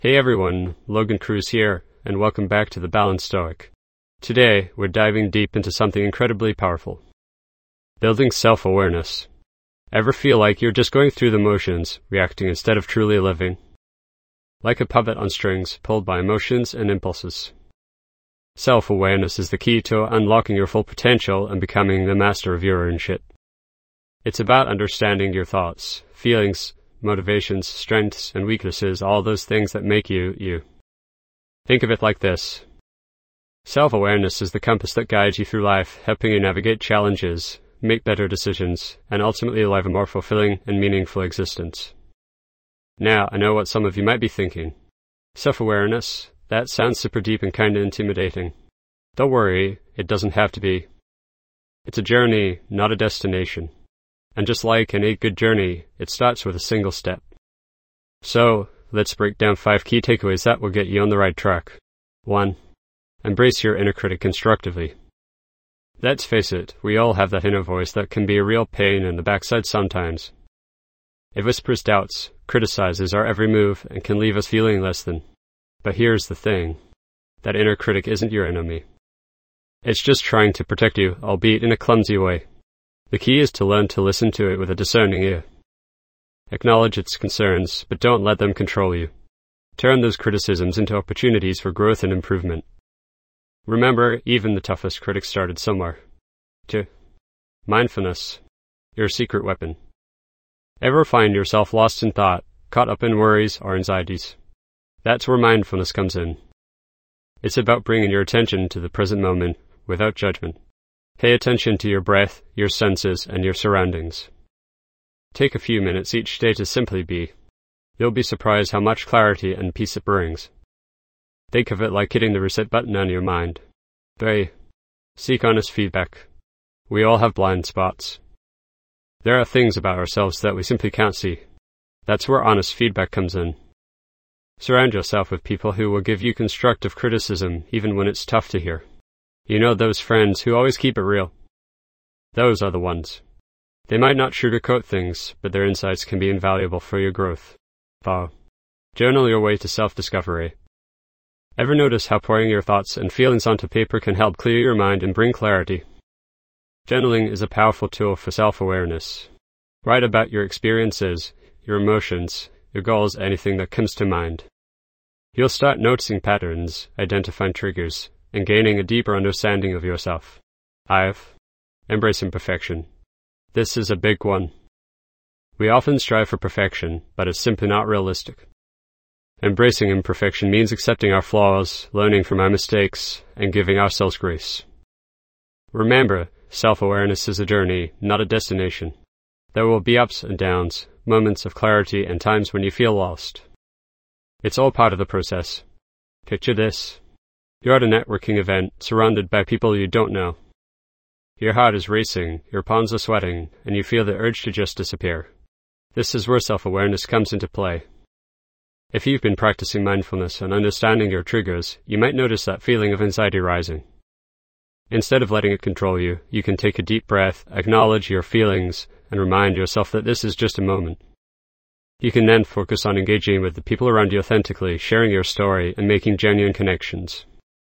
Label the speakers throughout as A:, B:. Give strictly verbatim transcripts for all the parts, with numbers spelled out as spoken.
A: Hey everyone, Logan Cruz here, and welcome back to The Balanced Stoic. Today, we're diving deep into something incredibly powerful. Building self-awareness. Ever feel like you're just going through the motions, reacting instead of truly living? Like a puppet on strings, pulled by emotions and impulses. Self-awareness is the key to unlocking your full potential and becoming the master of your own shit. It's about understanding your thoughts, feelings, motivations, strengths, and weaknesses, all those things that make you, you. Think of it like this. Self-awareness is the compass that guides you through life, helping you navigate challenges, make better decisions, and ultimately live a more fulfilling and meaningful existence. Now, I know what some of you might be thinking. Self-awareness? That sounds super deep and kinda intimidating. Don't worry, it doesn't have to be. It's a journey, not a destination. And just like any good journey, it starts with a single step. So, let's break down five key takeaways that will get you on the right track. One. Embrace your inner critic constructively. Let's face it, we all have that inner voice that can be a real pain in the backside sometimes. It whispers doubts, criticizes our every move, and can leave us feeling less than. But here's the thing. That inner critic isn't your enemy. It's just trying to protect you, albeit in a clumsy way. The key is to learn to listen to it with a discerning ear. Acknowledge its concerns, but don't let them control you. Turn those criticisms into opportunities for growth and improvement. Remember, even the toughest critics started somewhere. Two. Mindfulness. Your secret weapon. Ever find yourself lost in thought, caught up in worries or anxieties? That's where mindfulness comes in. It's about bringing your attention to the present moment without judgment. Pay attention to your breath, your senses, and your surroundings. Take a few minutes each day to simply be. You'll be surprised how much clarity and peace it brings. Think of it like hitting the reset button on your mind. Three. Seek honest feedback. We all have blind spots. There are things about ourselves that we simply can't see. That's where honest feedback comes in. Surround yourself with people who will give you constructive criticism even when it's tough to hear. You know those friends who always keep it real? Those are the ones. They might not sugarcoat things, but their insights can be invaluable for your growth. Four. Journal your way to self-discovery. Ever notice how pouring your thoughts and feelings onto paper can help clear your mind and bring clarity? Journaling is a powerful tool for self-awareness. Write about your experiences, your emotions, your goals, anything that comes to mind. You'll start noticing patterns, identifying triggers, and gaining a deeper understanding of yourself. Five. Embrace imperfection. This is a big one. We often strive for perfection, but it's simply not realistic. Embracing imperfection means accepting our flaws, learning from our mistakes, and giving ourselves grace. Remember, self-awareness is a journey, not a destination. There will be ups and downs, moments of clarity, and times when you feel lost. It's all part of the process. Picture this. You're at a networking event, surrounded by people you don't know. Your heart is racing, your palms are sweating, and you feel the urge to just disappear. This is where self-awareness comes into play. If you've been practicing mindfulness and understanding your triggers, you might notice that feeling of anxiety rising. Instead of letting it control you, you can take a deep breath, acknowledge your feelings, and remind yourself that this is just a moment. You can then focus on engaging with the people around you authentically, sharing your story, and making genuine connections.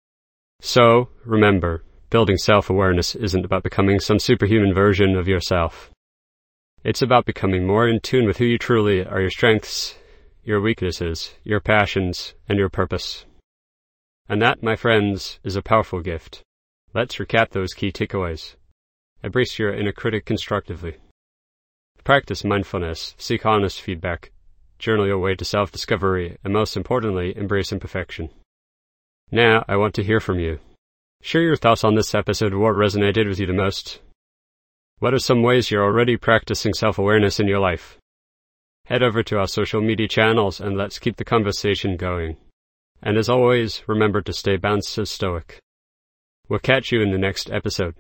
A: So, remember, building self-awareness isn't about becoming some superhuman version of yourself. It's about becoming more in tune with who you truly are, your strengths, your weaknesses, your passions, and your purpose. And that, my friends, is a powerful gift. Let's recap those key takeaways. Embrace your inner critic constructively. Practice mindfulness, seek honest feedback, journal your way to self-discovery, and most importantly, embrace imperfection. Now, I want to hear from you. Share your thoughts on this episode and what resonated with you the most. What are some ways you're already practicing self-awareness in your life? Head over to our social media channels and let's keep the conversation going. And as always, remember to stay balanced and stoic. We'll catch you in the next episode.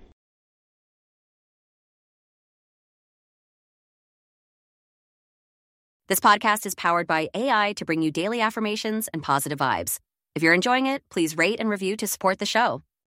B: This podcast is powered by A I to bring you daily affirmations and positive vibes. If you're enjoying it, please rate and review to support the show.